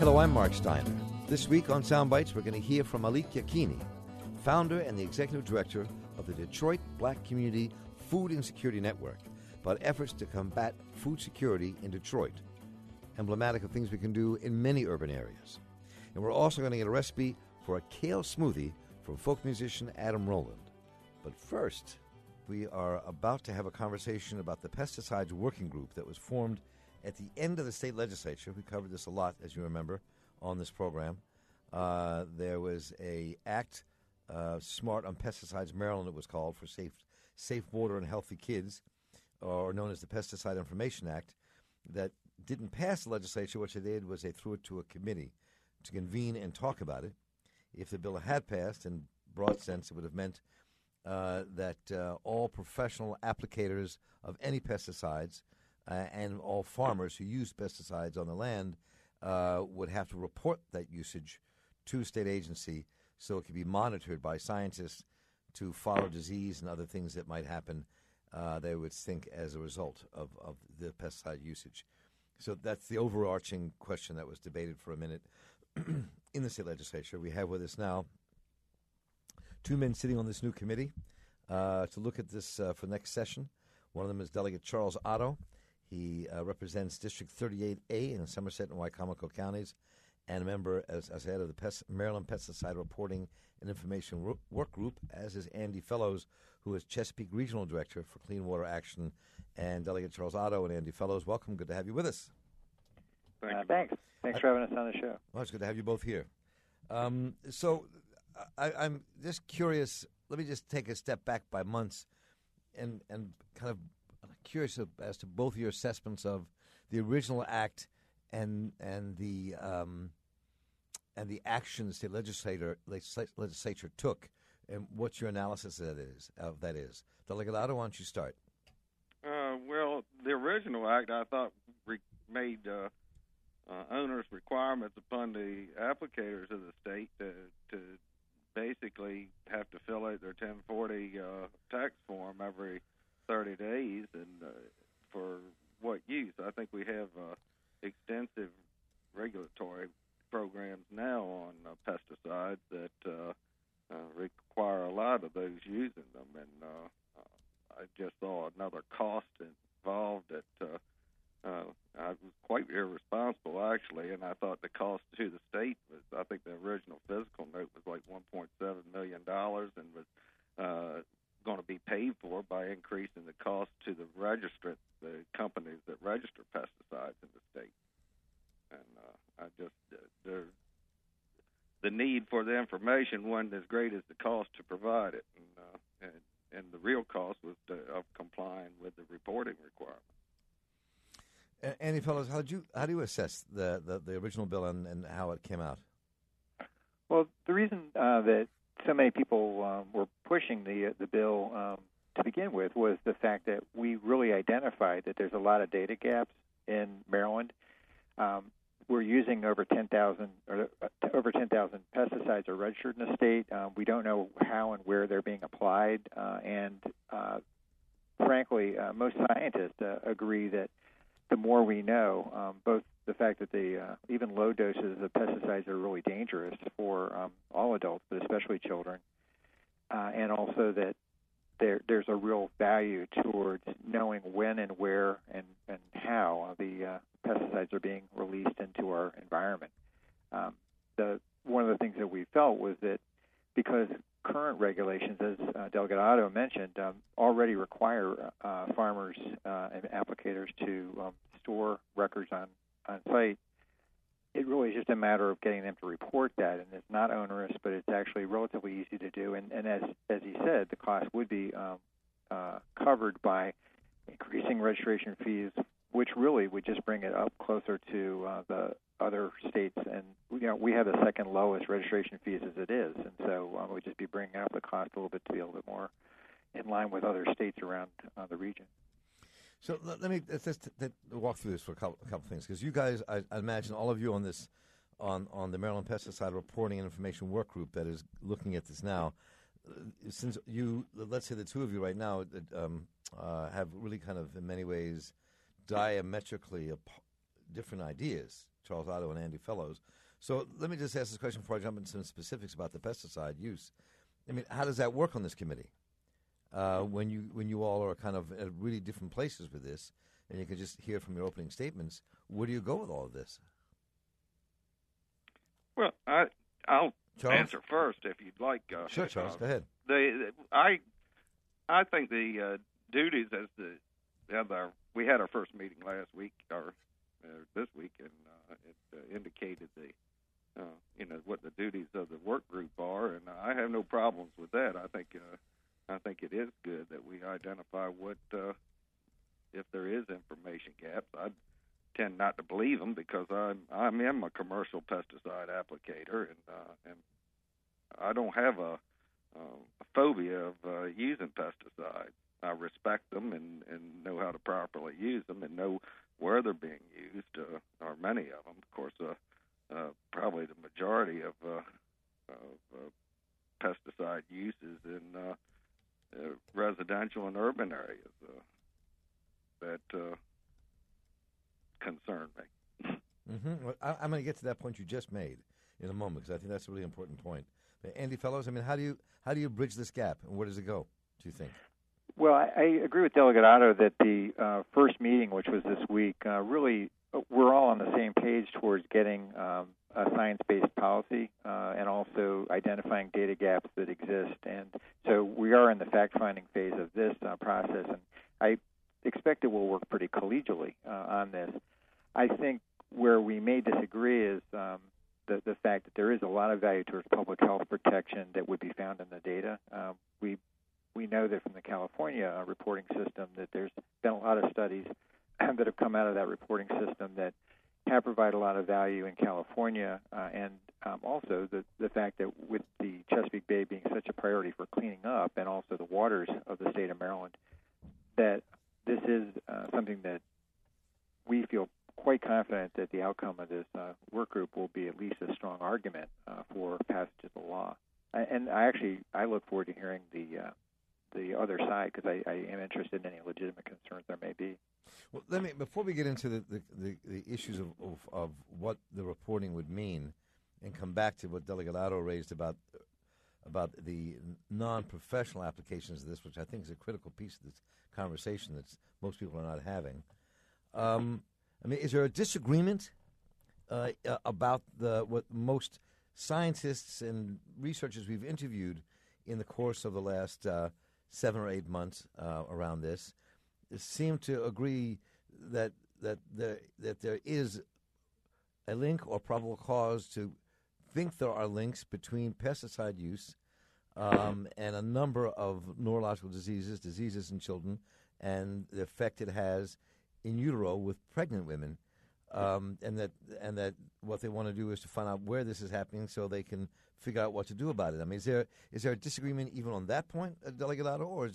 Hello, I'm Mark Steiner. This week on Soundbites, we're going to hear from Malik Yakini, founder and the executive director of the Detroit Black Community Food Insecurity Network, about efforts to combat food security in Detroit, emblematic of things we can do in many urban areas. And we're also going to get a recipe for a kale smoothie from folk musician Adam Rowland. But first, we are about to have a conversation about the pesticides working group that was formed at the end of the state legislature. We covered this a lot, as you remember, on this program. There was a act, Smart on Pesticides Maryland, it was called, for safe water and healthy kids, or known as the Pesticide Information Act, that didn't pass the legislature. What they did was they threw it to a committee to convene and talk about it. If the bill had passed, in broad sense, it would have meant that all professional applicators of any pesticides and all farmers who use pesticides on the land would have to report that usage to a state agency so it could be monitored by scientists to follow disease and other things that might happen, they would think, as a result of the pesticide usage. So that's the overarching question that was debated for a minute in the state legislature. We have with us now two men sitting on this new committee to look at this for next session. One of them is Delegate Charles Otto. He represents District 38A in Somerset and Wycomico counties, and a member, as I said, of the Maryland Pesticide Reporting and Information Work Group, as is Andy Fellows, who is Chesapeake Regional Director for Clean Water Action. And Delegate Charles Otto and Andy Fellows, welcome. Good to have you with us. Thanks. Thanks for having us on the show. Well, it's good to have you both here. So I'm just curious. Let me just take a step back by months and kind of curious as to both your assessments of the original act and the actions the legislature took, and what your analysis of that is. Delegate Otto, why don't you start? Well, the original act, I thought, made onerous requirements upon the applicators of the state to basically have to fill out their 1040 tax form every 30 days, and for what use? I think we have extensive regulatory programs now on pesticides that require a lot of those using them, and I just saw another cost involved that I was quite irresponsible, actually, and I thought the cost to the state was, I think the original physical note was like $1.7 million and was going to be paid for by increasing the cost to the registrants, the companies that register pesticides in the state. And the need for the information wasn't as great as the cost to provide it, and the real cost was of complying with the reporting requirement. Andy Fellows, how do you assess the original bill and how it came out? Well, the reason that so many people were pushing the bill to begin with was the fact that we really identified that there's a lot of data gaps in Maryland. We're using over 10,000 pesticides are registered in the state. We don't know how and where they're being applied, and frankly, most scientists agree that the more we know, both the fact that even low doses of pesticides are really dangerous for all adults, but especially children, and also that there's a real value towards knowing when and where and how the pesticides are being released into our environment. One of the things that we felt was that because current regulations, as Delegate Otto mentioned, already require farmers and applicators to store records on site, it really is just a matter of getting them to report that, and it's not onerous, but it's actually relatively easy to do. And as he said, the cost would be covered by increasing registration fees, which really would just bring it up closer to the other states. And we have the second lowest registration fees as it is, and so we'd just be bringing up the cost a little bit to be a little bit more in line with other states around the region. So let me just walk through this for a couple things, because you guys, I imagine all of you on this, on the Maryland Pesticide Reporting and Information Work Group that is looking at this now, since you, let's say the two of you right now have really kind of in many ways diametrically different ideas, Charles Otto and Andy Fellows. So let me just ask this question before I jump into some specifics about the pesticide use. I mean, how does that work on this committee? When you all are kind of at really different places with this, and you can just hear from your opening statements, where do you go with all of this? Well, I'll Charles? answer first if you'd like. Sure, Charles, go ahead. I think the duties as we had our first meeting last week or this week, and it indicated what the duties of the work group are, and I have no problems with that. I think it is good that we identify what if there is information gaps. I tend not to believe them because I am a commercial pesticide applicator, and I don't have a phobia of using pesticides. I respect them and know how to properly use them and know where they're being used, or many of them. Of course, probably the majority of pesticide use is in residential and urban areas that concern me. Mm-hmm. Well, I'm going to get to that point you just made in a moment because I think that's a really important point. Andy Fellows, I mean, how do you bridge this gap, and where does it go, do you think? Well, I agree with Delegate Otto that the first meeting, which was this week, really we're all on the same page towards getting a science-based policy and also identifying data gaps that exist. And so we are in the fact-finding phase of this process, and I expect it will work pretty collegially on this. I think where we may disagree is the fact that there is a lot of value towards public health protection that would be found in the data. We know that from the California reporting system that there's been a lot of studies that have come out of that reporting system that have provided a lot of value in California, and also the fact that with the Chesapeake Bay being such a priority for cleaning up and also the waters of the state of Maryland, that this is something that we feel quite confident that the outcome of this work group will be at least a strong argument for passage of the law. And I look forward to hearing the other side because I am interested in any legitimate concerns there may be. Well, before we get into the issues of what the reporting would mean, and come back to what Delegate Otto raised about the non-professional applications of this, which I think is a critical piece of this conversation that most people are not having. I mean, is there a disagreement about what most scientists and researchers we've interviewed in the course of the last 7 or 8 months around this seem to agree that there is a link or probable cause to think there are links between pesticide use and a number of neurological diseases in children, and the effect it has in utero with pregnant women, and that what they want to do is to find out where this is happening so they can figure out what to do about it. I mean, is there a disagreement even on that point, Delegate Otto, or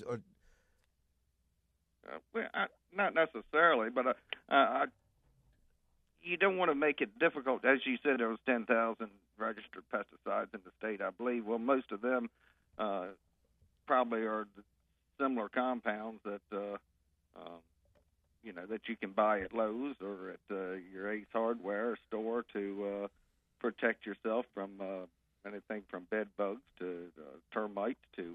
not necessarily, but you don't want to make it difficult. As you said, there was 10,000 registered pesticides in the state, I believe. Well, most of them probably are similar compounds that that you can buy at Lowe's or at your Ace Hardware store to protect yourself from anything from bed bugs to termites to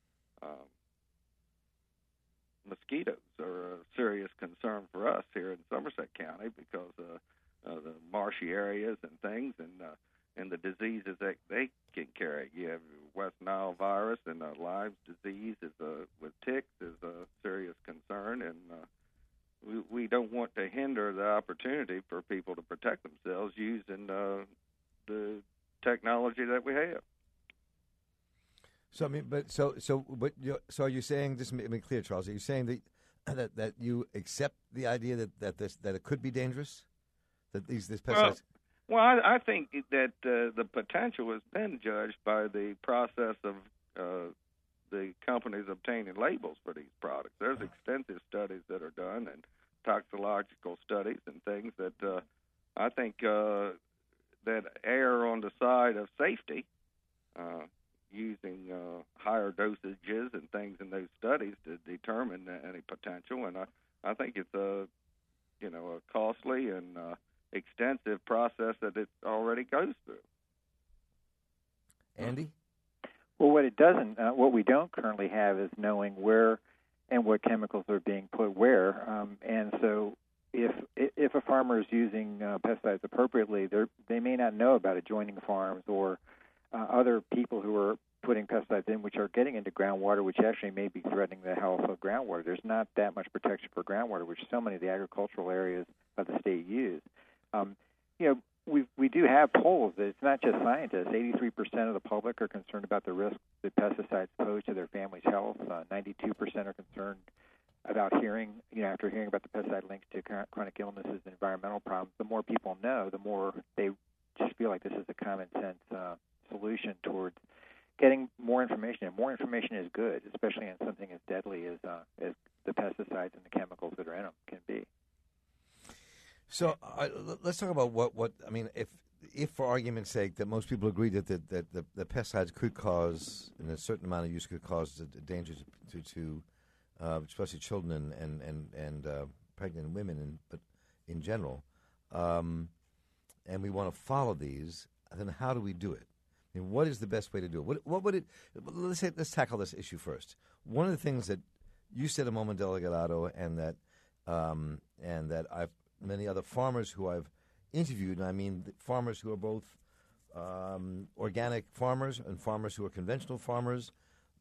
mosquitoes are a serious concern for us here in Somerset County because the marshy areas and things and the diseases that they can carry. You have West Nile virus and Lyme's disease with ticks is a serious concern, and we don't want to hinder the opportunity for people to protect themselves using the technology that we have. So I mean, so are you saying, just to make it clear, Charles? Are you saying that you accept the idea that it could be dangerous, that these pesticides? Well, I think that the potential has been judged by the process of the companies obtaining labels for these products. There's extensive studies that are done and toxicological studies and things that I think that err on the side of safety. Using higher dosages and things in those studies to determine any potential, and I think it's a costly and extensive process that it already goes through. Andy? Well, what we don't currently have is knowing where and what chemicals are being put where, and so if a farmer is using pesticides appropriately, they may not know about adjoining farms or other people who are putting pesticides in, which are getting into groundwater, which actually may be threatening the health of groundwater. There's not that much protection for groundwater, which so many of the agricultural areas of the state use. We do have polls that it's not just scientists. 83% of the public are concerned about the risk that pesticides pose to their family's health. 92% are concerned about after hearing about the pesticide links to chronic illnesses and environmental problems. The more people know, the more they just feel like this is a common sense solution towards getting more information. And more information is good, especially on something as deadly as the pesticides and the chemicals that are in them can be. So let's talk about what I mean. If for argument's sake that most people agree that the pesticides could cause, in a certain amount of use, could cause danger to especially children and pregnant women, but in general, and we want to follow these, then how do we do it? I mean, what is the best way to do it? What would it? Let's tackle this issue first. One of the things that you said a moment, Delegate Otto, and that many other farmers who I've interviewed, and I mean farmers who are both organic farmers and farmers who are conventional farmers,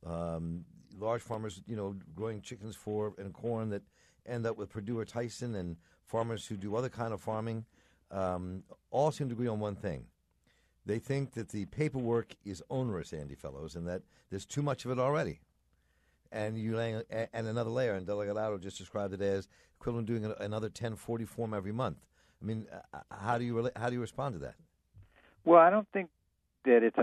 large farmers, growing chickens and corn that end up with Purdue or Tyson, and farmers who do other kind of farming, all seem to agree on one thing. They think that the paperwork is onerous, Andy Fellows, and that there's too much of it already. And another layer, and Delegate Otto just described it as equivalent to doing another 1040 form every month. I mean, how do you respond to that? Well, I don't think that it's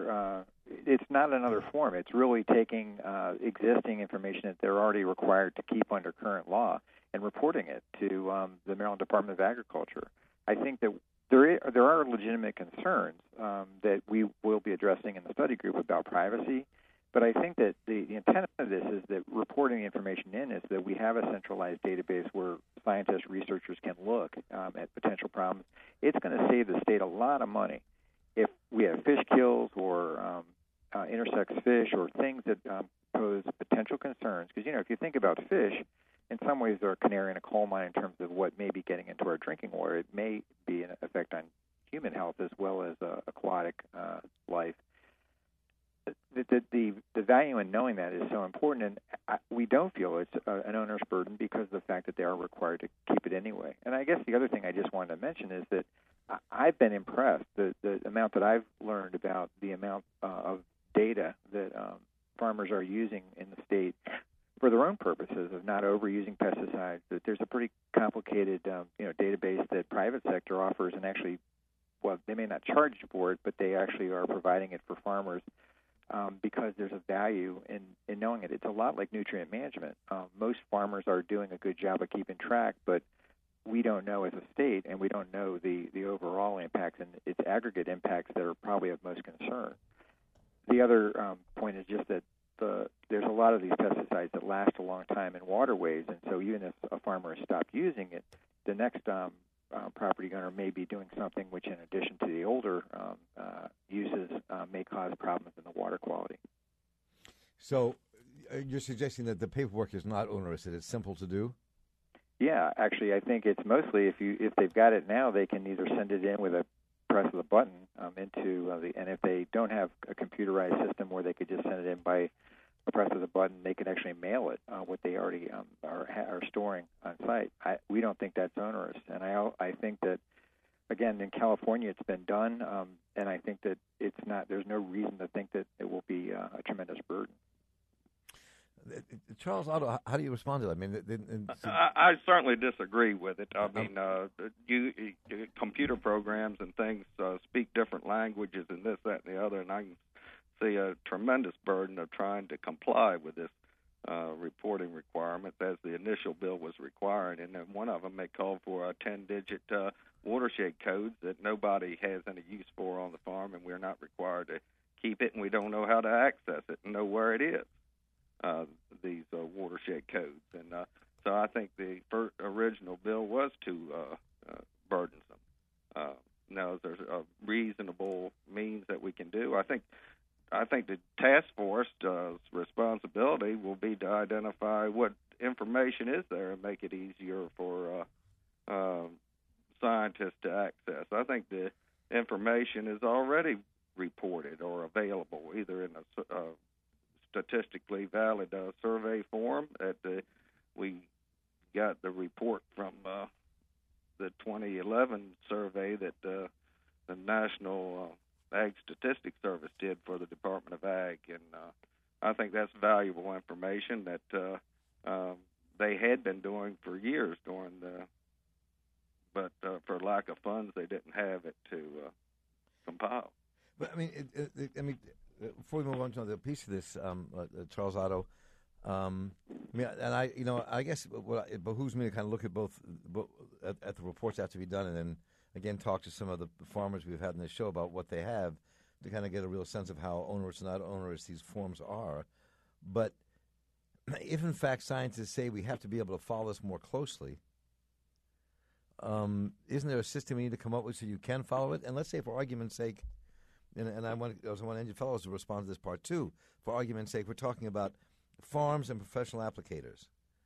not another form. It's really taking existing information that they're already required to keep under current law and reporting it to the Maryland Department of Agriculture. I think that there are legitimate concerns that we will be addressing in the study group about privacy. But I think that the intent of this is that reporting the information in is that we have a centralized database where scientists, researchers can look at potential problems. It's going to save the state a lot of money if we have fish kills or intersex fish or things that pose potential concerns. Because, if you think about fish, in some ways they're a canary in a coal mine in terms of what may be getting into our drinking water. It may be an effect on human health as well as aquatic life. The value in knowing that is so important, and we don't feel it's an owner's burden because of the fact that they are required to keep it anyway. And I guess the other thing I just wanted to mention is that I've been impressed. The amount that I've learned about the amount of data that farmers are using in the state for their own purposes of not overusing pesticides. That there's a pretty complicated database that private sector offers, and actually, well, they may not charge for it, but they actually are providing it for farmers. Because there's a value in knowing it. It's a lot like nutrient management. Most farmers are doing a good job of keeping track, but we don't know as a state, and we don't know the overall impacts and its aggregate impacts that are probably of most concern. The other point is just that there's a lot of these pesticides that last a long time in waterways, and so even if a farmer has stopped using it, the next property owner may be doing something which, in addition to the older uses, may cause problems in the water quality. So you're suggesting that the paperwork is not onerous, that it's simple to do? Yeah, actually, I think it's mostly if they've got it now, they can either send it in with a press of the button and if they don't have a computerized system where they could just send it in by a press of the button, they can actually mail it what they already are storing on site. We don't think that's onerous, and I think that, again, in California it's been done, and I think that it's not. There's no reason to think that it will be a tremendous burden. Charles Otto, how do you respond to that? I mean, I certainly disagree with it. I mean, computer programs and things speak different languages and this, that, and the other, and I can see a tremendous burden of trying to comply with this reporting requirement as the initial bill was requiring. And then one of them may call for a 10-digit watershed codes that nobody has any use for on the farm, and we're not required to keep it, and we don't know how to access it and know where it is, these watershed codes. And so I think the original bill was too burdensome. knows there's a reasonable means that we can do. I think the task force's responsibility will be to identify what information is there and make it easier for scientists to access. I think the information is already reported or available, either in a statistically valid survey form. We got the report from the 2011 survey that the National Ag Statistics Service did for the Department of Ag, and I think that's valuable information that they had been doing for years but for lack of funds, they didn't have it to compile. But I mean, before we move on to another piece of this, Charles Otto, I guess it behooves me to kind of look at both at the reports that have to be done, and then again talk to some of the farmers we've had in this show about what they have to kind of get a real sense of how onerous and not onerous these forms are. But if in fact scientists say we have to be able to follow this more closely, isn't there a system we need to come up with so you can follow it? And let's say, for argument's sake, and I want Engine Fellows to respond to this part too. For argument's sake, we're talking about farms and professional applicators,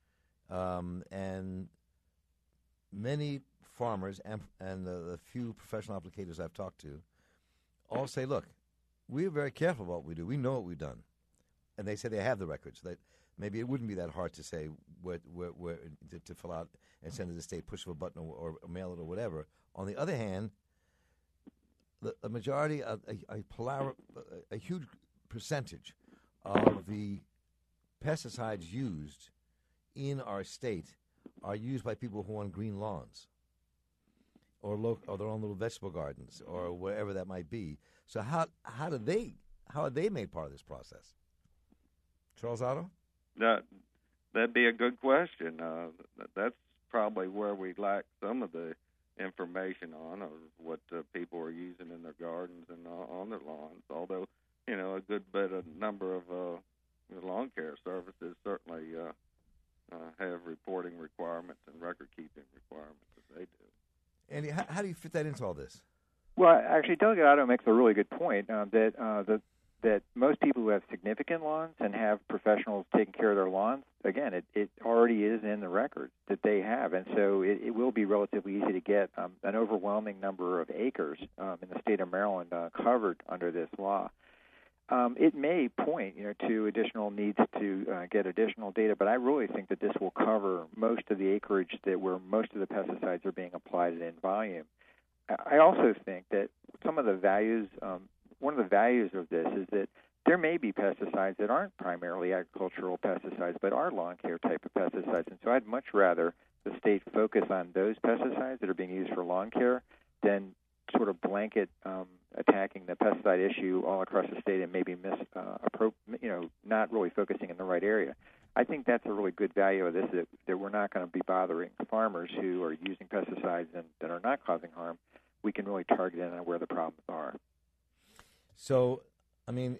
and many farmers and the few professional applicators I've talked to all say, "Look, we're very careful about what we do. We know what we've done," and they say they have the records. That maybe it wouldn't be that hard to say where to fill out and send to the state, push of a button or mail it or whatever. On the other hand, the majority, a huge percentage of the pesticides used in our state are used by people who own green lawns or their own little vegetable gardens or wherever that might be. So how are they made part of this process? Charles Otto? That'd be a good question. That's probably where we lack some of the information on what people are using in their gardens and on their lawns. Although, a good number of lawn care services certainly have reporting requirements and record-keeping requirements as they do. Andy, how do you fit that into all this? Well, actually, Delegate Otto makes a really good point that most people who have significant lawns and have professionals taking care of their lawns, again, it already is in the records that they have. And so it will be relatively easy to get an overwhelming number of acres in the state of Maryland covered under this law. It may point, to additional needs to get additional data, but I really think that this will cover most of the acreage where most of the pesticides are being applied in volume. I also think that some of the values, one of the values of this is that there may be pesticides that aren't primarily agricultural pesticides, but are lawn care type of pesticides. And so I'd much rather the state focus on those pesticides that are being used for lawn care than sort of blanket attacking the pesticide issue all across the state and maybe not really focusing in the right area. I think that's a really good value of this, that we're not going to be bothering farmers who are using pesticides that are not causing harm. We can really target in on where the problems are. So, I mean,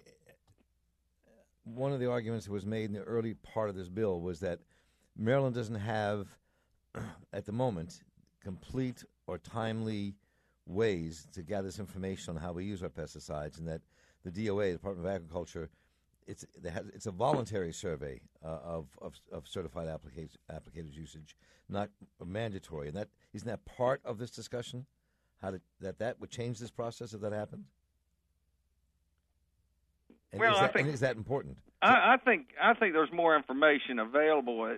one of the arguments that was made in the early part of this bill was that Maryland doesn't have, at the moment, complete or timely ways to gather this information on how we use our pesticides, and that the DOA, the Department of Agriculture, it's a voluntary survey of certified applicators' usage, not mandatory. And isn't that part of this discussion? That would change this process if that happened? And is that important? I think there's more information available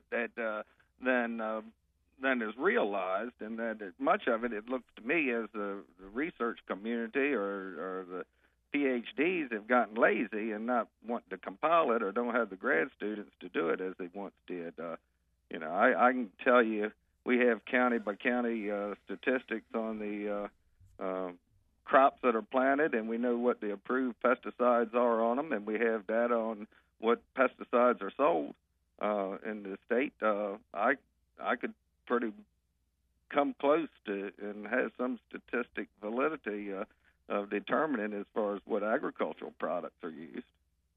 than is realized, and that much of it looks to me as the research community or the PhDs have gotten lazy and not want to compile it, or don't have the grad students to do it as they once did. I can tell you we have county by county statistics on the crops that are planted, and we know what the approved pesticides are on them, and we have data on what pesticides are sold in the state. I could pretty come close to and has some statistic validity of determining as far as what agricultural products are used.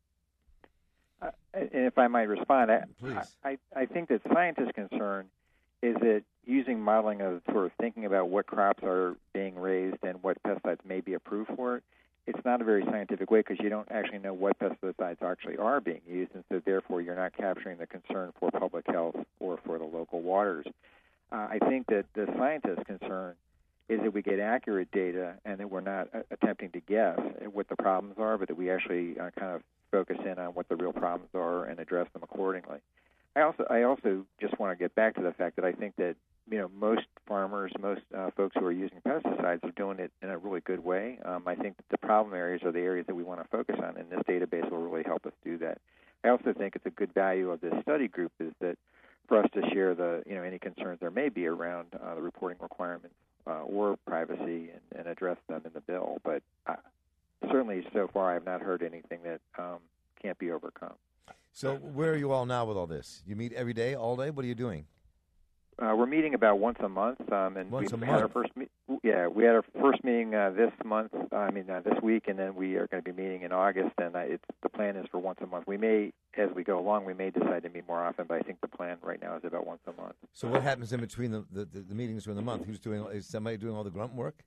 And if I might respond, please. I think that scientists' concern is it using modeling of sort of thinking about what crops are being raised and what pesticides may be approved for it. It's not a very scientific way because you don't actually know what pesticides actually are being used, and so therefore you're not capturing the concern for public health or for the local waters. I think that the scientist's concern is that we get accurate data and that we're not attempting to guess what the problems are, but that we actually kind of focus in on what the real problems are and address them accordingly. I also just want to get back to the fact that I think that most farmers, most folks who are using pesticides are doing it in a really good way. I think that the problem areas are the areas that we want to focus on, and this database will really help us do that. I also think it's a good value of this study group is that for us to share the any concerns there may be around the reporting requirements or privacy and address them in the bill. But certainly so far I have not heard anything that can't be overcome. So where are you all now with all this? You meet every day, all day? What are you doing? We're meeting about once a month, and we had our first we had our first meeting this week, and then we are going to be meeting in August. And the plan is for once a month. We may, as we go along, we may decide to meet more often, but I think the plan right now is about once a month. So what happens in between the meetings during the month? Is somebody doing all the grunt work?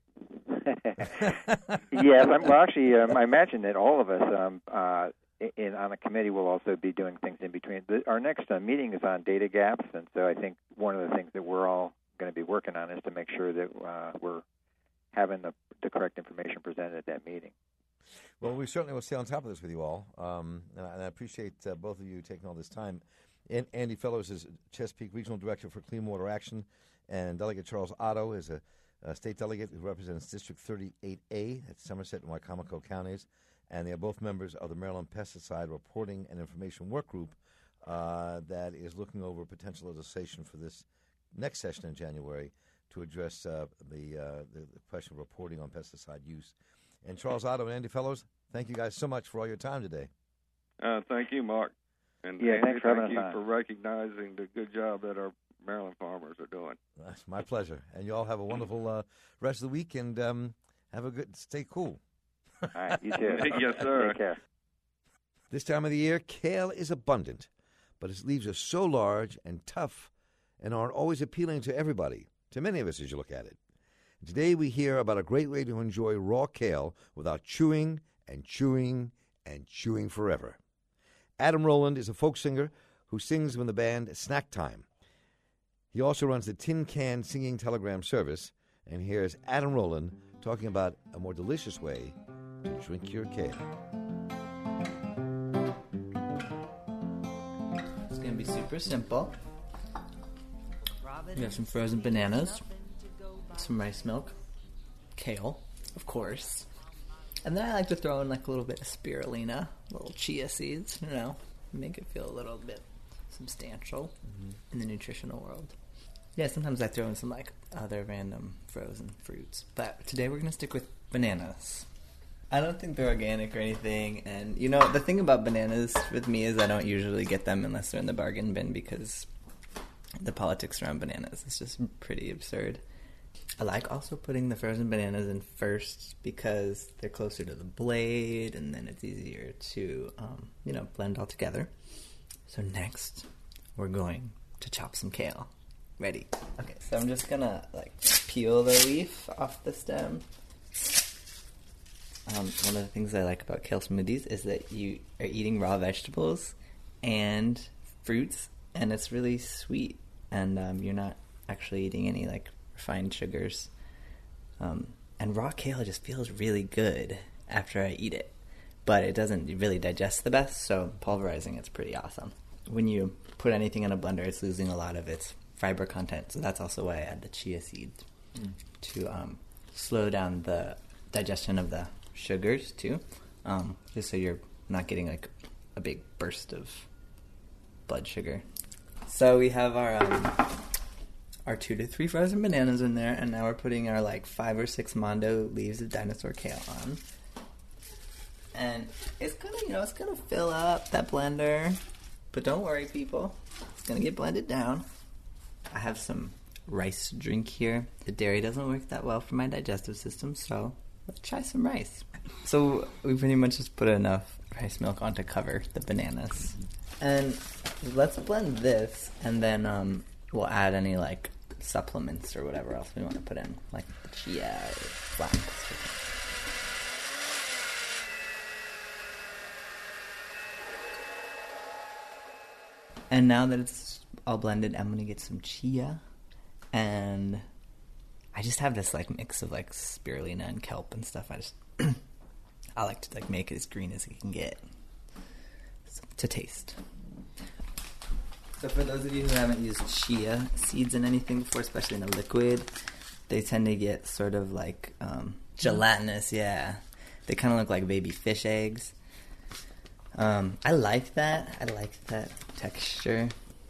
Yes, I imagine that all of us on the committee will also be doing things in between. Our next meeting is on data gaps, and so I think one of the things that we're all going to be working on is to make sure that we're having the correct information presented at that meeting. Well, we certainly will stay on top of this with you all, and I appreciate both of you taking all this time. Andy Fellows is Chesapeake Regional Director for Clean Water Action, and Delegate Charles Otto is a state delegate who represents District 38A, that's Somerset and Wicomico counties. And they are both members of the Maryland Pesticide Reporting and Information Work Group that is looking over potential legislation for this next session in January to address the question of reporting on pesticide use. And Charles Otto and Andy Fellows, thank you guys so much for all your time today. Thank you, Mark. And Andy, thanks for having us thank you on. for recognizing the good job that our Maryland farmers are doing. That's my pleasure. And you all have a wonderful rest of the week, and stay cool. All right, you too. Yes, sir. Take care. This time of the year, kale is abundant, but its leaves are so large and tough and aren't always appealing to everybody, to many of us as you look at it. And today we hear about a great way to enjoy raw kale without chewing and chewing and chewing forever. Adam Rowland is a folk singer who sings with the band Snack Time. He also runs the Tin Can Singing Telegram service, and here's Adam Rowland talking about a more delicious way to drink your kale. It's going to be super simple. We have some frozen bananas, some rice milk, kale, of course. And then I like to throw in like a little bit of spirulina, little chia seeds, make it feel a little bit substantial in the nutritional world. Yeah, sometimes I throw in some like other random frozen fruits. But today we're going to stick with bananas. I don't think they're organic or anything. And, the thing about bananas with me is I don't usually get them unless they're in the bargain bin because the politics around bananas is just pretty absurd. I like also putting the frozen bananas in first because they're closer to the blade and then it's easier to, blend all together. So next, we're going to chop some kale. Ready? Okay, so I'm just gonna peel the leaf off the stem. One of the things I like about kale smoothies is that you are eating raw vegetables and fruits, and it's really sweet, and you're not actually eating any refined sugars. And raw kale just feels really good after I eat it, but it doesn't really digest the best, so pulverizing it's pretty awesome. When you put anything in a blender, it's losing a lot of its fiber content, so that's also why I add the chia seeds to slow down the digestion of the sugars too, just so you're not getting a big burst of blood sugar. So we have our 2 to 3 frozen bananas in there, and now we're putting our 5 or 6 Mondo leaves of dinosaur kale on, and it's gonna fill up that blender, but don't worry, people, it's gonna get blended down. I have some rice drink here. The dairy doesn't work that well for my digestive system, so let's try some rice. So we pretty much just put enough rice milk on to cover the bananas. And let's blend this, and then we'll add any like supplements or whatever else we want to put in, like chia or flax. And now that it's all blended, I'm gonna get some chia, and I just have this like mix of like spirulina and kelp and stuff. I like to like make it as green as it can get to taste. So for those of you who haven't used chia seeds in anything before, especially in a liquid, they tend to get sort of like gelatinous. Yeah, they kind of look like baby fish eggs. I like that. I like that texture.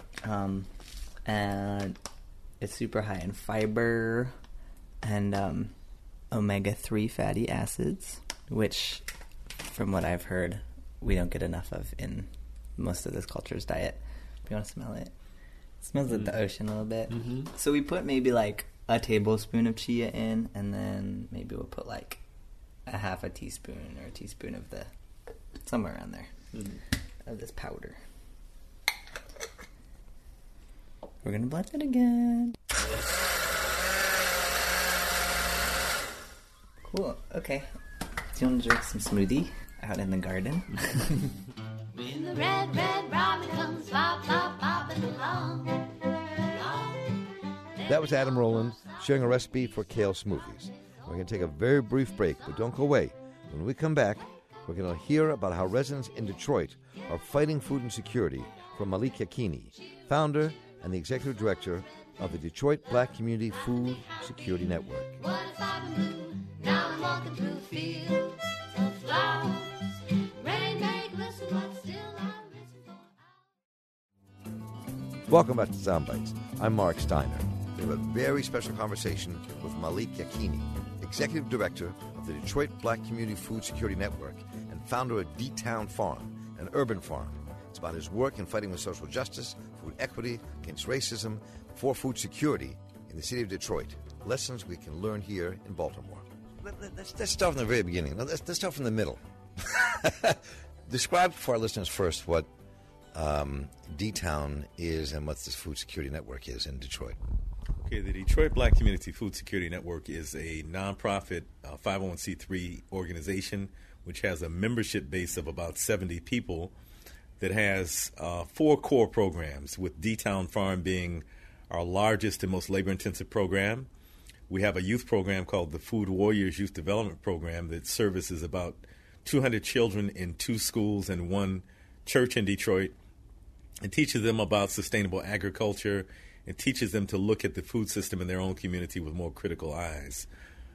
And it's super high in fiber and omega-3 fatty acids, which, from what I've heard, we don't get enough of in most of this culture's diet. If you want to smell it, it smells like the ocean a little bit. Mm-hmm. So we put maybe like a tablespoon of chia in, and then maybe we'll put like a half a teaspoon or a teaspoon of the, somewhere around there, of this powder. We're going to blend it again. Cool. Okay. Do you want to drink some smoothie out in the garden? When the red, red robin comes bobbing along. That was Adam Rowland sharing a recipe for kale smoothies. We're going to take a very brief break, but don't go away. When we come back, we're going to hear about how residents in Detroit are fighting food insecurity from Malik Yakini, founder and the executive director of the Detroit Black Community Food Security Network. What if I'm blue? Now I'm walking through fields of flowers. Rain may glisten, but still I'm missing for. Welcome back to Soundbites. I'm Mark Steiner. We have a very special conversation with Malik Yakini, executive director of the Detroit Black Community Food Security Network and founder of D-Town Farm, an urban farm. It's about his work in fighting with social justice, food equity, against racism, for food security in the city of Detroit. Lessons we can learn here in Baltimore. Let's start from the very beginning. Let's start from the middle. Describe for our listeners first what D-Town is and what this food security network is in Detroit. Okay, the Detroit Black Community Food Security Network is a nonprofit 501c3 organization which has a membership base of about 70 people that has 4 core programs, with D-Town Farm being our largest and most labor-intensive program. We have a youth program called the Food Warriors Youth Development Program that services about 200 children in 2 schools and 1 church in Detroit. It teaches them about sustainable agriculture. It teaches them to look at the food system in their own community with more critical eyes.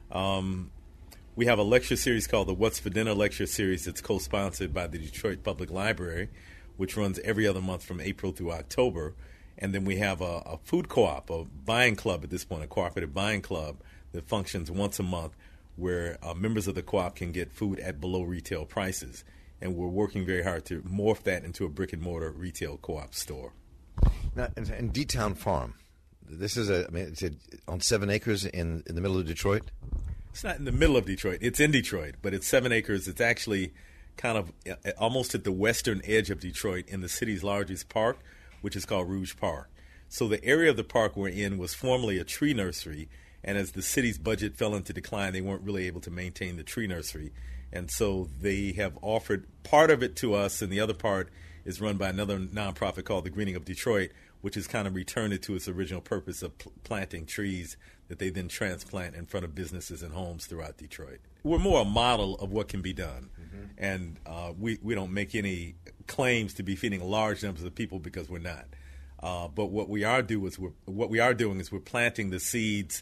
We have a lecture series called the What's for Dinner Lecture Series that's co-sponsored by the Detroit Public Library, which runs every other month from April through October. And then we have a food co-op, a buying club at this point, a cooperative buying club that functions once a month where members of the co-op can get food at below retail prices. And we're working very hard to morph that into a brick-and-mortar retail co-op store. Now, and D-Town Farm, this is it's on 7 acres in the middle of Detroit? It's not in the middle of Detroit. It's in Detroit, but it's 7 acres. It's actually kind of almost at the western edge of Detroit in the city's largest park, which is called Rouge Park. So the area of the park we're in was formerly a tree nursery, and as the city's budget fell into decline, they weren't really able to maintain the tree nursery. And so they have offered part of it to us, and the other part is run by another nonprofit called the Greening of Detroit, which has kind of returned it to its original purpose of planting trees that they then transplant in front of businesses and homes throughout Detroit. We're more a model of what can be done, and we don't make any claims to be feeding large numbers of people because we're not. But what we are doing is we're planting the seeds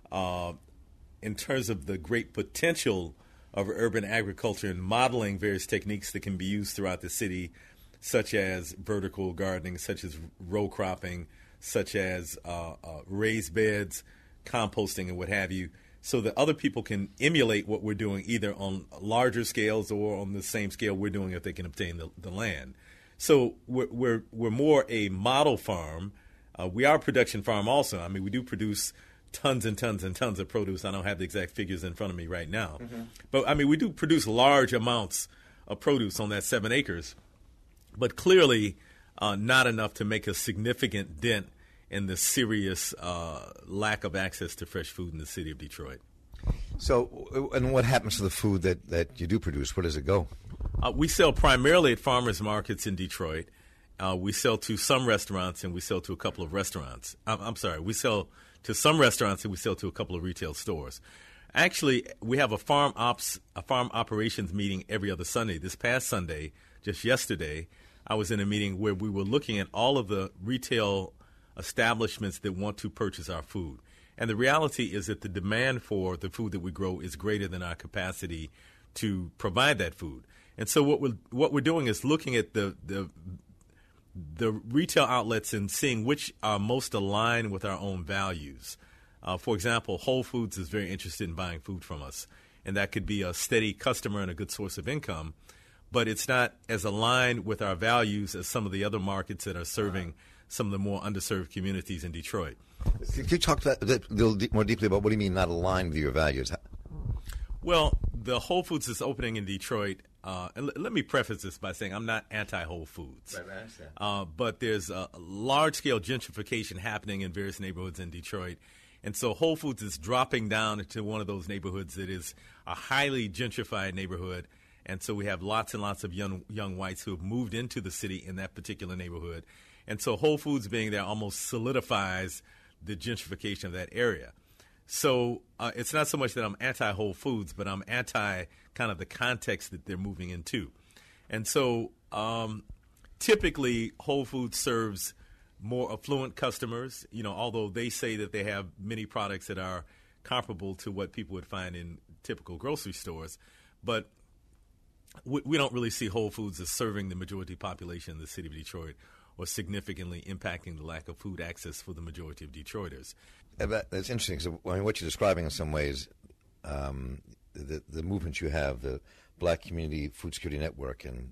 in terms of the great potential of urban agriculture and modeling various techniques that can be used throughout the city, such as vertical gardening, such as row cropping, such as raised beds, composting, and what have you, so that other people can emulate what we're doing either on larger scales or on the same scale we're doing if they can obtain the land. So we're more a model farm. We are a production farm also. I mean, we do produce tons and tons and tons of produce. I don't have the exact figures in front of me right now. But, I mean, we do produce large amounts of produce on that 7 acres, but clearly not enough to make a significant dent and the serious lack of access to fresh food in the city of Detroit. So, and what happens to the food that you do produce? Where does it go? We sell primarily at farmers markets in Detroit. We sell to some restaurants, and we sell to a couple of restaurants. I'm sorry, we sell to some restaurants, and we sell to a couple of retail stores. Actually, we have a farm operations meeting every other Sunday. This past Sunday, just yesterday, I was in a meeting where we were looking at all of the retail establishments that want to purchase our food. And the reality is that the demand for the food that we grow is greater than our capacity to provide that food. And so what we're doing is looking at the retail outlets and seeing which are most aligned with our own values. For example, Whole Foods is very interested in buying food from us, and that could be a steady customer and a good source of income, but it's not as aligned with our values as some of the other markets that are serving some of the more underserved communities in Detroit. Could you talk a little more deeply about what do you mean not aligned with your values? Well, the Whole Foods is opening in Detroit. And let me preface this by saying I'm not anti-Whole Foods. Right, but there's a large-scale gentrification happening in various neighborhoods in Detroit. And so Whole Foods is dropping down into one of those neighborhoods that is a highly gentrified neighborhood. And so we have lots and lots of young whites who have moved into the city in that particular neighborhood. And so Whole Foods being there almost solidifies the gentrification of that area. So it's not so much that I'm anti-Whole Foods, but I'm anti kind of the context that they're moving into. And so typically Whole Foods serves more affluent customers, although they say that they have many products that are comparable to what people would find in typical grocery stores. But we don't really see Whole Foods as serving the majority population in the city of Detroit or significantly impacting the lack of food access for the majority of Detroiters. That's interesting because what you're describing in some ways, the movement you have, the Black Community Food Security Network and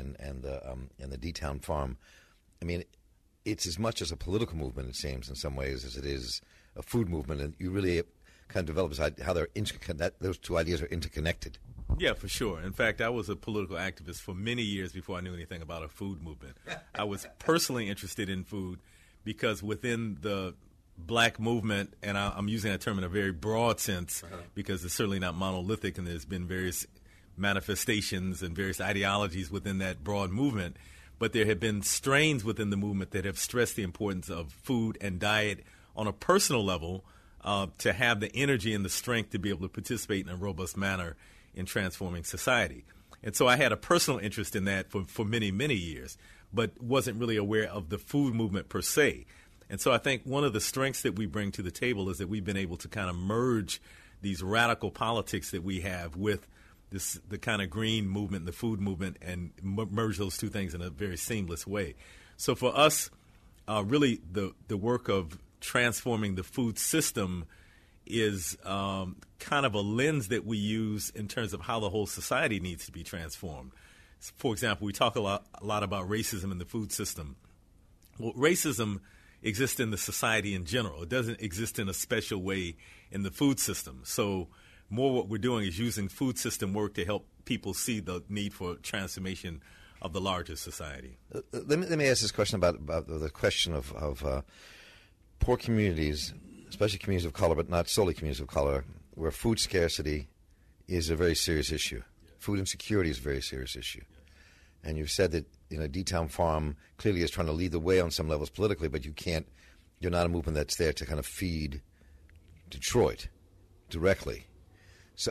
the D-Town Farm, I mean, it's as much as a political movement, it seems, in some ways, as it is a food movement. And you really kind of develop how those two ideas are interconnected. Yeah, for sure. In fact, I was a political activist for many years before I knew anything about a food movement. I was personally interested in food because within the black movement, and I'm using that term in a very broad sense because it's certainly not monolithic, and there's been various manifestations and various ideologies within that broad movement, but there have been strains within the movement that have stressed the importance of food and diet on a personal level to have the energy and the strength to be able to participate in a robust manner in transforming society. And so I had a personal interest in that for many, many years, but wasn't really aware of the food movement per se. And so I think one of the strengths that we bring to the table is that we've been able to kind of merge these radical politics that we have with the kind of green movement, the food movement, and merge those two things in a very seamless way. So for us, really the work of transforming the food system is kind of a lens that we use in terms of how the whole society needs to be transformed. For example, we talk a lot about racism in the food system. Well, racism exists in the society in general. It doesn't exist in a special way in the food system. So more what we're doing is using food system work to help people see the need for transformation of the larger society. Let me ask this question about the question of poor communities, especially communities of color, but not solely communities of color, where food scarcity is a very serious issue. Food insecurity is a very serious issue. And you've said that D-Town Farm clearly is trying to lead the way on some levels politically, but you're not a movement that's there to kind of feed Detroit directly. So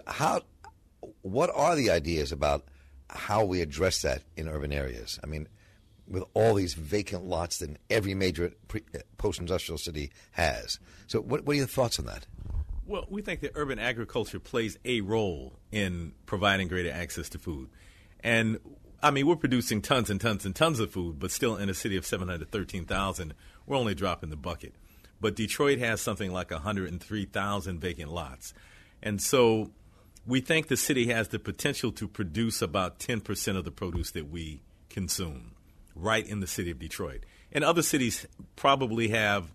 what are the ideas about how we address that in urban areas? I mean, with all these vacant lots that every major post-industrial city has. So what are your thoughts on that? Well, we think that urban agriculture plays a role in providing greater access to food. And, I mean, we're producing tons and tons and tons of food, but still in a city of 713,000, we're only dropping the bucket. But Detroit has something like 103,000 vacant lots. And so we think the city has the potential to produce about 10% of the produce that we consume right in the city of Detroit. And other cities probably have,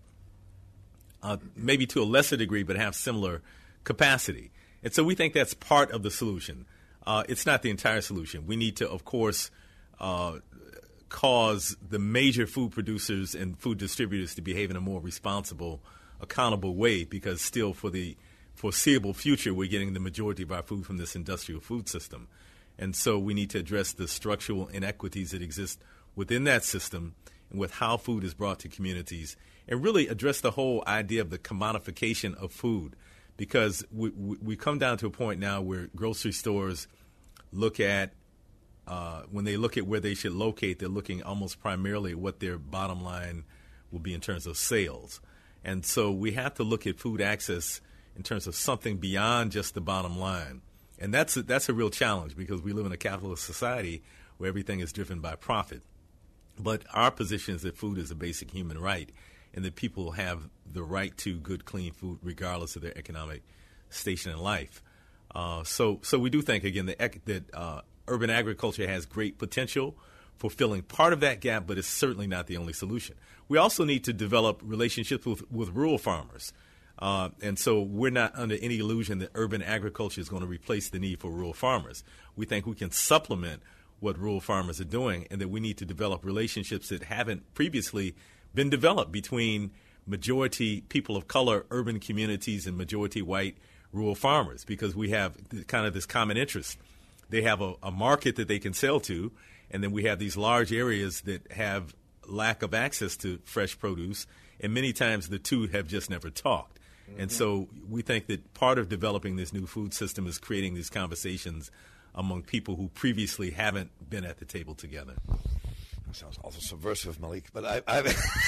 maybe to a lesser degree, but have similar capacity. And so we think that's part of the solution. It's not the entire solution. We need to, of course, cause the major food producers and food distributors to behave in a more responsible, accountable way, because still for the foreseeable future, we're getting the majority of our food from this industrial food system. And so we need to address the structural inequities that exist within that system and with how food is brought to communities, and really address the whole idea of the commodification of food, because we come down to a point now where grocery stores look at, when they look at where they should locate, they're looking almost primarily at what their bottom line will be in terms of sales. And so we have to look at food access in terms of something beyond just the bottom line. And that's a real challenge, because we live in a capitalist society where everything is driven by profit. But our position is that food is a basic human right, and that people have the right to good, clean food regardless of their economic station in life. So we do think, again, that urban agriculture has great potential for filling part of that gap, but it's certainly not the only solution. We also need to develop relationships with rural farmers. And so we're not under any illusion that urban agriculture is going to replace the need for rural farmers. We think we can supplement what rural farmers are doing, and that we need to develop relationships that haven't previously been developed between majority people of color urban communities and majority white rural farmers, because we have kind of this common interest. They have a market that they can sell to, and then we have these large areas that have lack of access to fresh produce, and many times the two have just never talked. Mm-hmm. And so we think that part of developing this new food system is creating these conversations among people who previously haven't been at the table together. That sounds also subversive, Malik, but I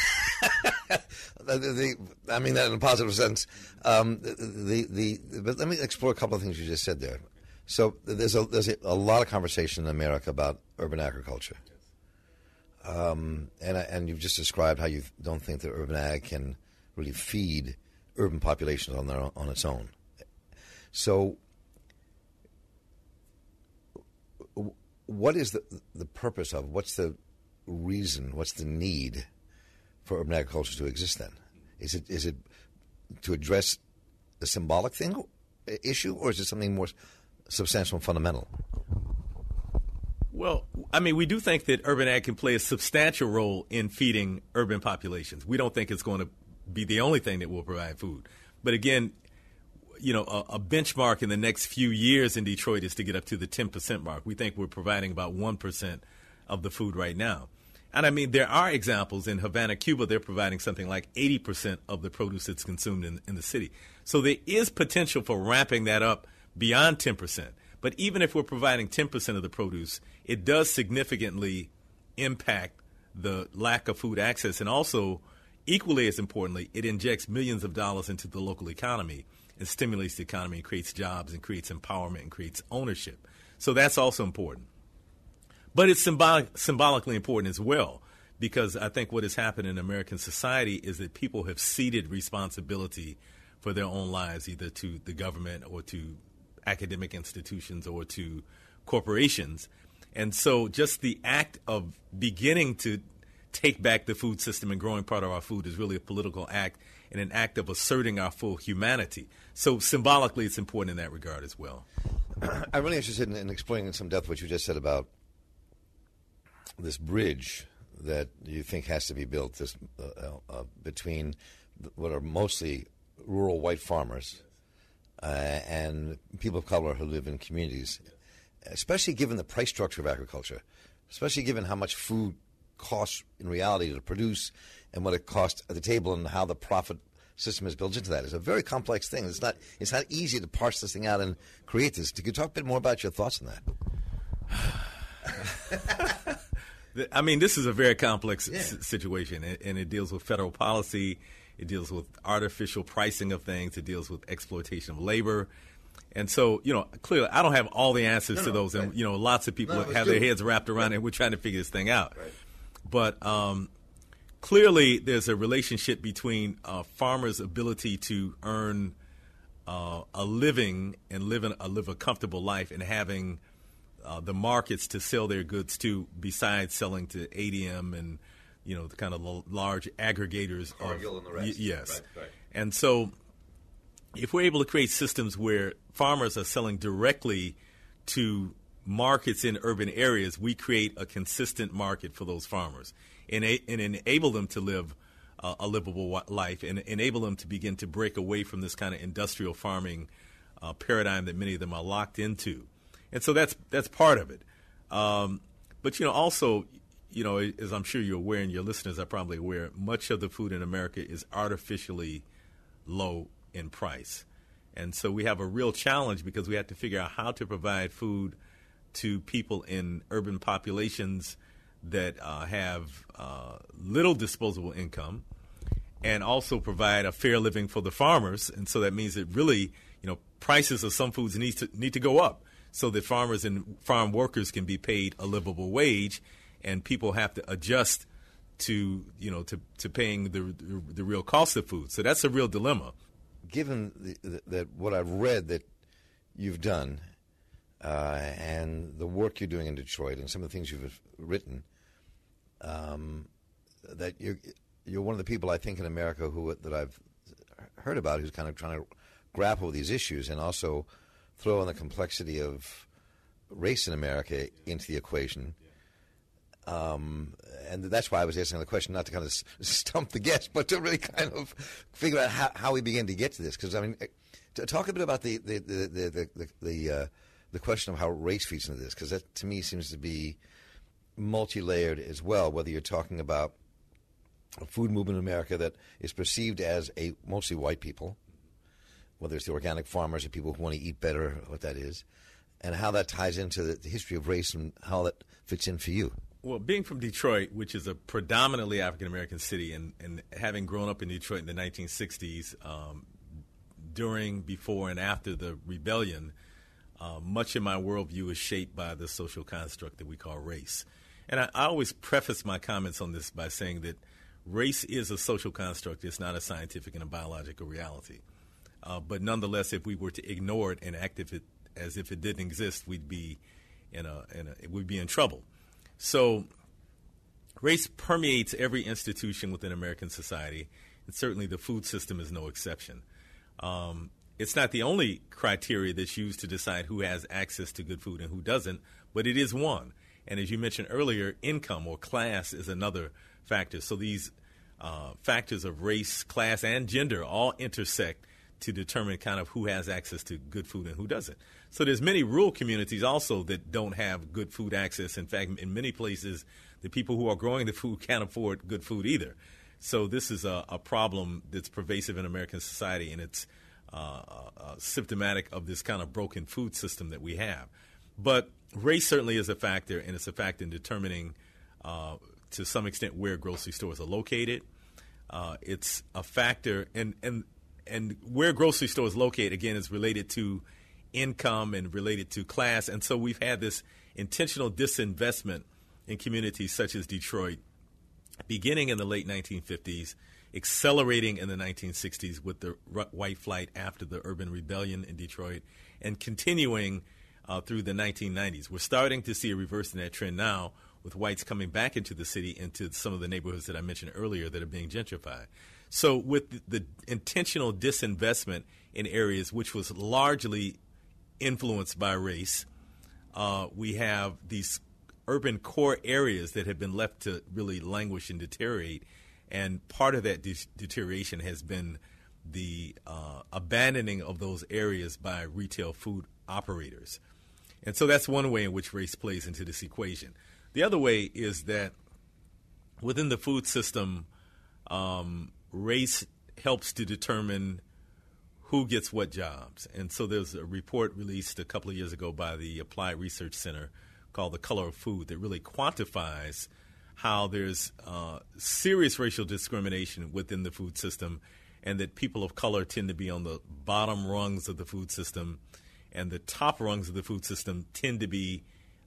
mean that in a positive sense. But let me explore a couple of things you just said there. So there's a lot of conversation in America about urban agriculture, and you've just described how you don't think that urban ag can really feed urban populations on its own. So, what is the purpose of? What's the reason? What's the need for urban agriculture to exist? Then, is it to address a symbolic issue, or is it something more substantial and fundamental? Well, I mean, we do think that urban ag can play a substantial role in feeding urban populations. We don't think it's going to be the only thing that will provide food. But again, you know, a benchmark in the next few years in Detroit is to get up to the 10% mark. We think we're providing about 1% of the food right now. And I mean, there are examples in Havana, Cuba, they're providing something like 80% of the produce that's consumed in the city. So there is potential for ramping that up beyond 10%. But even if we're providing 10% of the produce, it does significantly impact the lack of food access. And also, equally as importantly, it injects millions of dollars into the local economy and stimulates the economy and creates jobs and creates empowerment and creates ownership. So that's also important. But it's symbolically important as well, because I think what has happened in American society is that people have ceded responsibility for their own lives, either to the government or to academic institutions or to corporations. And so just the act of beginning to take back the food system and growing part of our food is really a political act and an act of asserting our full humanity. So symbolically, it's important in that regard as well. I'm really interested in exploring in some depth what you just said about this bridge that you think has to be built between what are mostly rural white farmers and people of color who live in communities, especially given the price structure of agriculture, especially given how much food costs in reality to produce and what it costs at the table and how the profit system is built into that. It's a very complex thing. It's not easy to parse this thing out and create this. Could you talk a bit more about your thoughts on that? I mean, this is a very complex situation, and it deals with federal policy. It deals with artificial pricing of things. It deals with exploitation of labor. And so, you know, clearly I don't have all the answers to those. And, you know, lots of people have their heads wrapped around it, and we're trying to figure this thing out. Right. But clearly there's a relationship between farmers' ability to earn a living and live a comfortable life and having the markets to sell their goods to, besides selling to ADM and, you know, the kind of large aggregators. Cargill and the rest. Yes. Right. And so if we're able to create systems where farmers are selling directly to markets in urban areas, we create a consistent market for those farmers and enable them to live a livable life and enable them to begin to break away from this kind of industrial farming paradigm that many of them are locked into. And so that's part of it. But, also, as I'm sure you're aware and your listeners are probably aware, much of the food in America is artificially low in price. And so we have a real challenge because we have to figure out how to provide food to people in urban populations that have little disposable income and also provide a fair living for the farmers. And so that means that really, prices of some foods need to go up so that farmers and farm workers can be paid a livable wage, and people have to adjust to paying the real cost of food. So that's a real dilemma. Given that what I've read that you've done and the work you're doing in Detroit and some of the things you've written, that you're one of the people I think in America that I've heard about who's kind of trying to grapple with these issues and also throw in the complexity of race in America into the equation. And that's why I was asking the question, not to kind of stump the guest, but to really kind of figure out how we begin to get to this. Because to talk a bit about the question of how race feeds into this, because that to me seems to be multi-layered as well. Whether you're talking about a food movement in America that is perceived as a mostly white people, whether it's the organic farmers or people who want to eat better, what that is, and how that ties into the history of race and how that fits in for you. Well, being from Detroit, which is a predominantly African-American city, and having grown up in Detroit in the 1960s, during, before, and after the rebellion, much of my worldview is shaped by the social construct that we call race. And I always preface my comments on this by saying that race is a social construct. It's not a scientific and a biological reality. But nonetheless, if we were to ignore it and act as if it didn't exist, we'd be in trouble. So race permeates every institution within American society, and certainly the food system is no exception. It's not the only criteria that's used to decide who has access to good food and who doesn't, but it is one. And as you mentioned earlier, income or class is another factor. So these factors of race, class, and gender all intersect to determine kind of who has access to good food and who doesn't. So there's many rural communities also that don't have good food access. In fact, in many places, the people who are growing the food can't afford good food either. So this is a problem that's pervasive in American society, and it's symptomatic of this kind of broken food system that we have. But race certainly is a factor, and it's a factor in determining to some extent where grocery stores are located. It's a factor, and where grocery stores locate, again, is related to income and related to class. And so we've had this intentional disinvestment in communities such as Detroit, beginning in the late 1950s, accelerating in the 1960s with the white flight after the urban rebellion in Detroit, and continuing through the 1990s. We're starting to see a reverse in that trend now with whites coming back into the city, into some of the neighborhoods that I mentioned earlier that are being gentrified. So with the intentional disinvestment in areas which was largely influenced by race, we have these urban core areas that have been left to really languish and deteriorate. And part of that deterioration has been the abandoning of those areas by retail food operators. And so that's one way in which race plays into this equation. The other way is that within the food system, race helps to determine who gets what jobs. And so there's a report released a couple of years ago by the Applied Research Center called The Color of Food that really quantifies how there's serious racial discrimination within the food system, and that people of color tend to be on the bottom rungs of the food system, and the top rungs of the food system tend to be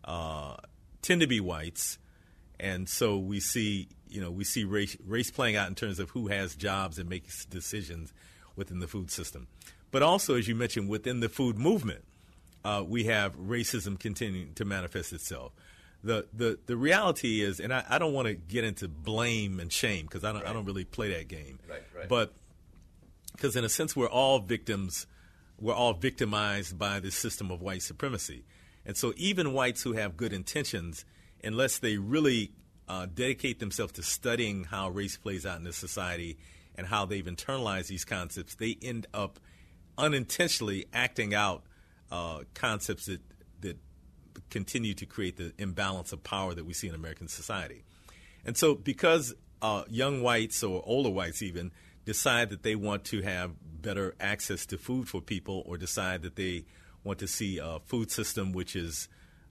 whites. And so we see race playing out in terms of who has jobs and makes decisions within the food system. But also, as you mentioned, within the food movement, we have racism continuing to manifest itself. The reality is, and I don't want to get into blame and shame because I don't really play that game. Right. But because in a sense we're all victimized by this system of white supremacy. And so even whites who have good intentions, unless they really dedicate themselves to studying how race plays out in this society and how they've internalized these concepts, they end up unintentionally acting out concepts that continue to create the imbalance of power that we see in American society. And so because young whites or older whites even decide that they want to have better access to food for people, or decide that they want to see a food system which is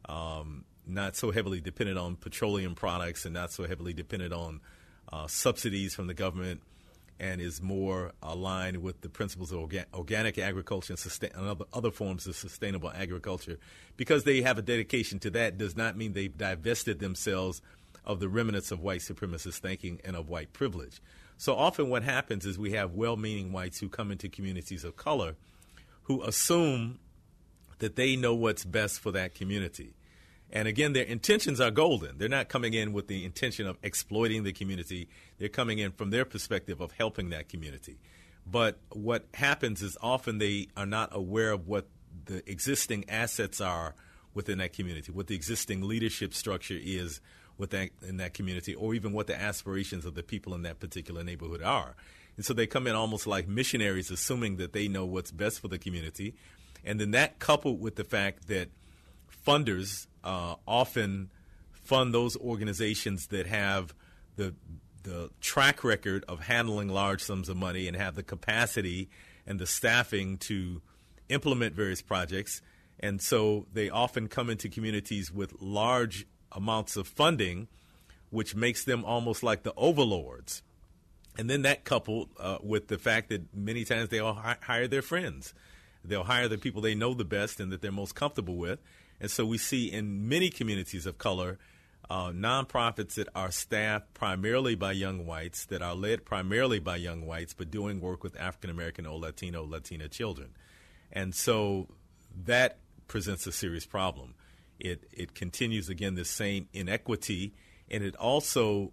not so heavily dependent on petroleum products and not so heavily dependent on subsidies from the government, and is more aligned with the principles of organic agriculture and other forms of sustainable agriculture. Because they have a dedication to that does not mean they've divested themselves of the remnants of white supremacist thinking and of white privilege. So often what happens is we have well-meaning whites who come into communities of color who assume that they know what's best for that community. And again, their intentions are golden. They're not coming in with the intention of exploiting the community. They're coming in from their perspective of helping that community. But what happens is often they are not aware of what the existing assets are within that community, what the existing leadership structure is in that community, or even what the aspirations of the people in that particular neighborhood are. And so they come in almost like missionaries, assuming that they know what's best for the community. And then that, coupled with the fact that funders often fund those organizations that have the track record of handling large sums of money and have the capacity and the staffing to implement various projects. And so they often come into communities with large amounts of funding, which makes them almost like the overlords. And then that coupled with the fact that many times they'll hire their friends. They'll hire the people they know the best and that they're most comfortable with. And so we see in many communities of color nonprofits that are staffed primarily by young whites, that are led primarily by young whites, but doing work with African-American or Latina children. And so that presents a serious problem. It continues, again, the same inequity, and it also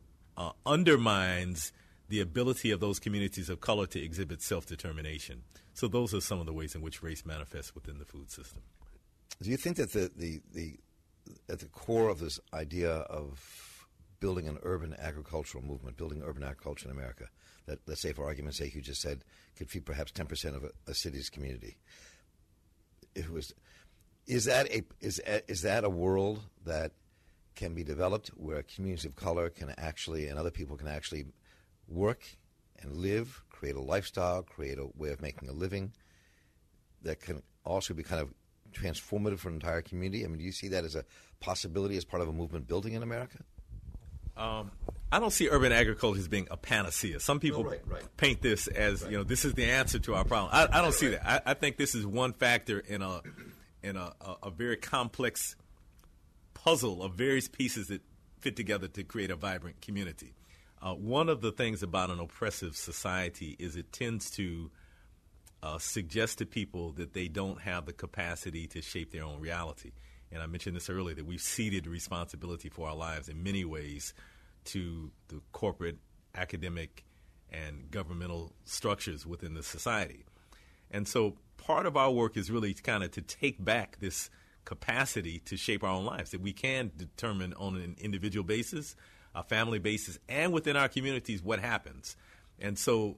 undermines the ability of those communities of color to exhibit self-determination. So those are some of the ways in which race manifests within the food system. Do you think that the at the core of this idea of building an urban agricultural movement, building urban agriculture in America, that, let's say for argument's sake, you just said could feed perhaps 10% of a city's community, is that a world that can be developed where communities of color can actually, and other people can actually work and live, create a lifestyle, create a way of making a living that can also be kind of transformative for an entire community? I mean, do you see that as a possibility as part of a movement building in America? I don't see urban agriculture as being a panacea. Some people paint this as, this is the answer to our problem. I don't see that. I think this is one factor in a very complex puzzle of various pieces that fit together to create a vibrant community. One of the things about an oppressive society is it tends to suggest to people that they don't have the capacity to shape their own reality. And I mentioned this earlier, that we've ceded responsibility for our lives in many ways to the corporate, academic, and governmental structures within the society. And so part of our work is really kind of to take back this capacity to shape our own lives, that we can determine on an individual basis, a family basis, and within our communities what happens. And so,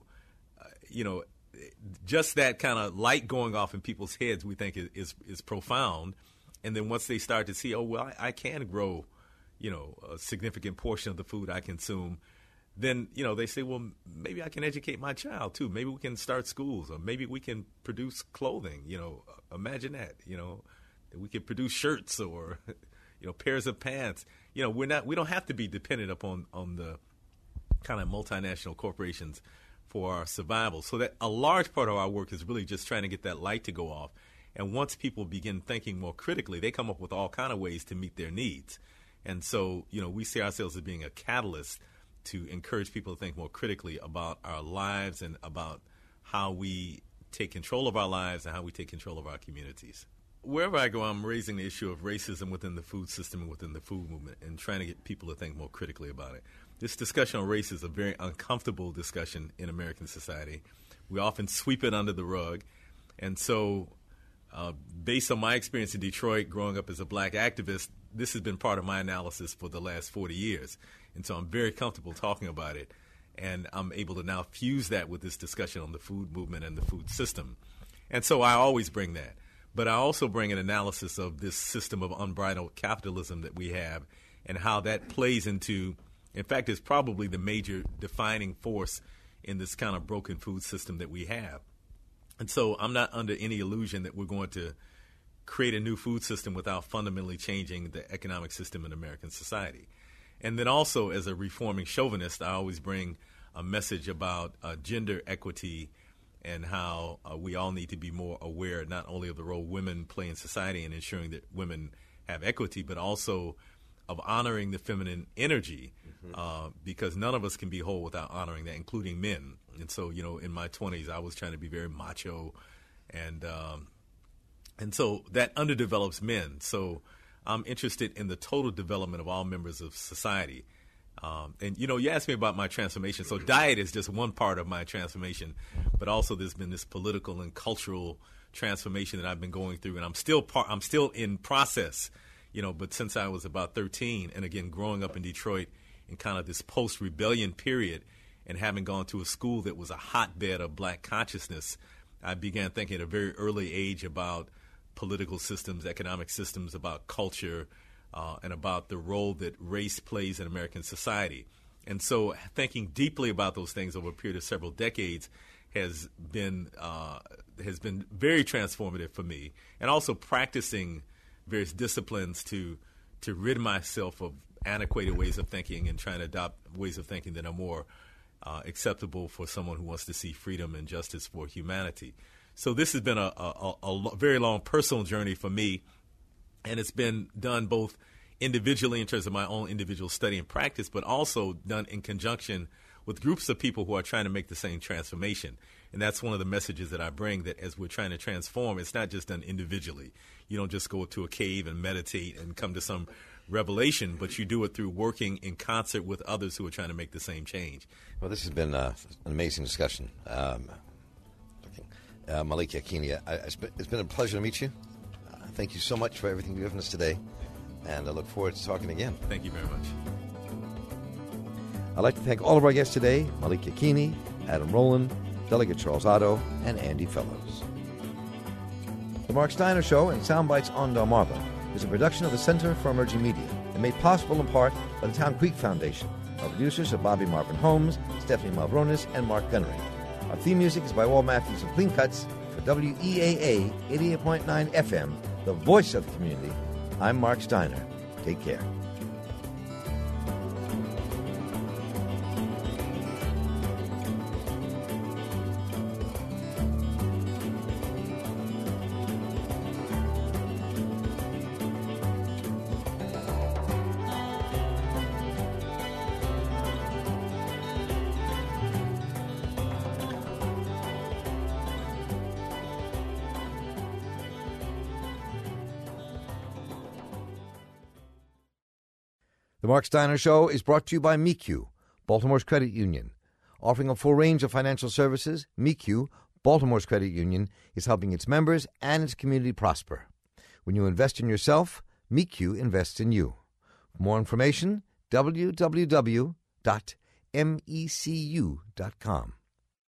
just that kind of light going off in people's heads we think is profound. And then once they start to see, I can grow, a significant portion of the food I consume, then, they say, well, maybe I can educate my child too. Maybe we can start schools, or maybe we can produce clothing. Imagine that, that we can produce shirts or, pairs of pants. We don't have to be dependent upon the kind of multinational corporations for our survival. So that a large part of our work is really just trying to get that light to go off. And once people begin thinking more critically, they come up with all kind of ways to meet their needs. And so, we see ourselves as being a catalyst to encourage people to think more critically about our lives and about how we take control of our lives and how we take control of our communities. Wherever I go, I'm raising the issue of racism within the food system and within the food movement and trying to get people to think more critically about it. This discussion on race is a very uncomfortable discussion in American society. We often sweep it under the rug. And so Based on my experience in Detroit, growing up as a black activist, this has been part of my analysis for the last 40 years. And so I'm very comfortable talking about it. And I'm able to now fuse that with this discussion on the food movement and the food system. And so I always bring that. But I also bring an analysis of this system of unbridled capitalism that we have and how that plays into, in fact, is probably the major defining force in this kind of broken food system that we have. And so I'm not under any illusion that we're going to create a new food system without fundamentally changing the economic system in American society. And then also, as a reforming chauvinist, I always bring a message about gender equity and how we all need to be more aware not only of the role women play in society and ensuring that women have equity, but also of honoring the feminine energy, because none of us can be whole without honoring that, including men. And so, in my 20s, I was trying to be very macho, and so that underdevelops men. So I'm interested in the total development of all members of society. And, you asked me about my transformation. So diet is just one part of my transformation, but also there's been this political and cultural transformation that I've been going through, and I'm still in process, but since I was about 13, and again, growing up in Detroit in kind of this post-rebellion period and having gone to a school that was a hotbed of black consciousness, I began thinking at a very early age about political systems, economic systems, about culture, and about the role that race plays in American society. And so thinking deeply about those things over a period of several decades has been very transformative for me, and also practicing various disciplines to rid myself of antiquated ways of thinking and trying to adopt ways of thinking that are more acceptable for someone who wants to see freedom and justice for humanity. So this has been a very long personal journey for me, and it's been done both individually in terms of my own individual study and practice, but also done in conjunction with groups of people who are trying to make the same transformation. And that's one of the messages that I bring, that as we're trying to transform, it's not just done individually. You don't just go to a cave and meditate and come to some revelation, but you do it through working in concert with others who are trying to make the same change. Well, this has been an amazing discussion. Malik Yakini, it's been a pleasure to meet you. Thank you so much for everything you've given us today, and I look forward to talking again. Thank you very much. I'd like to thank all of our guests today, Malik Yakini, Adam Rowland, Delegate Charles Otto, and Andy Fellows. The Mark Steiner Show and Soundbites on Delmarva is a production of the Center for Emerging Media and made possible in part by the Town Creek Foundation. Our producers are Bobby Marvin Holmes, Stephanie Malvronis, and Mark Gunnery. Our theme music is by Walt Matthews of Clean Cuts. For WEAA 88.9 FM, the voice of the community, I'm Mark Steiner. Take care. The Mark Steiner Show is brought to you by MECU, Baltimore's credit union. Offering a full range of financial services, MECU, Baltimore's credit union, is helping its members and its community prosper. When you invest in yourself, MECU invests in you. For more information, www.mecu.com.